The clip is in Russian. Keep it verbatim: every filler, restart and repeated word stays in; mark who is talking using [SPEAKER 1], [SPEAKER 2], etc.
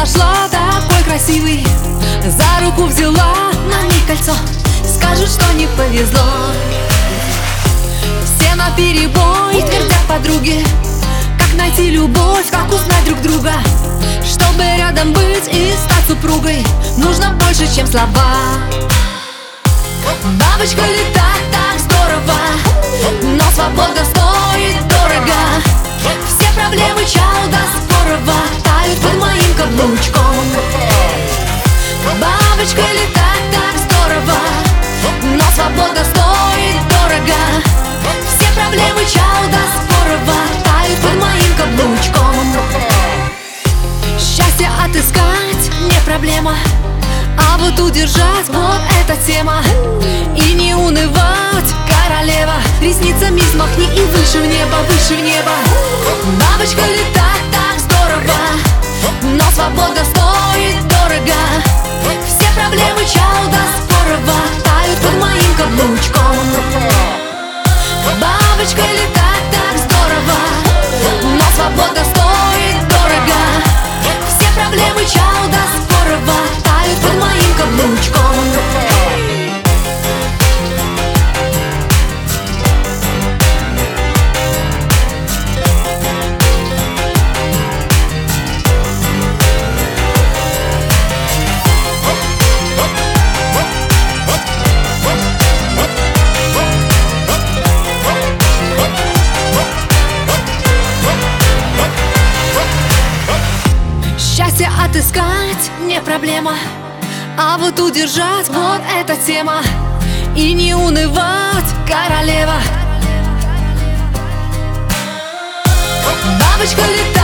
[SPEAKER 1] нашла такой красивый, за руку взяла, на ней кольцо, скажут, что не повезло. Все наперебой твердят подруги, как найти любовь, как узнать друг друга. Чтобы рядом быть и стать супругой, нужно больше, чем слова. Бабочка летать так здорово, но свобода стоит дорого. Все проблемы чау до спорова тают под моим каблучком. Бабочка летать так здорово, но свобода стоит дорого. Все проблемы чау до спорова тают под моим каблучком. Счастье отыскать не проблема, а вот удержать — вот эта тема. И не унывать, королева, ресницами взмахни и выше в небо, выше в небо. Бабочка летать так здорово, но свобода стоит дорого. Все проблемы чау до спорова тают под моим каблучком. Бабочка летать так здорово, но свобода стоит дорого. Все проблемы чау до спорова тают под моим каблучком. Счастье отыскать не проблема, а вот удержать — вот эта тема. И не унывать, королева. Бабочка летает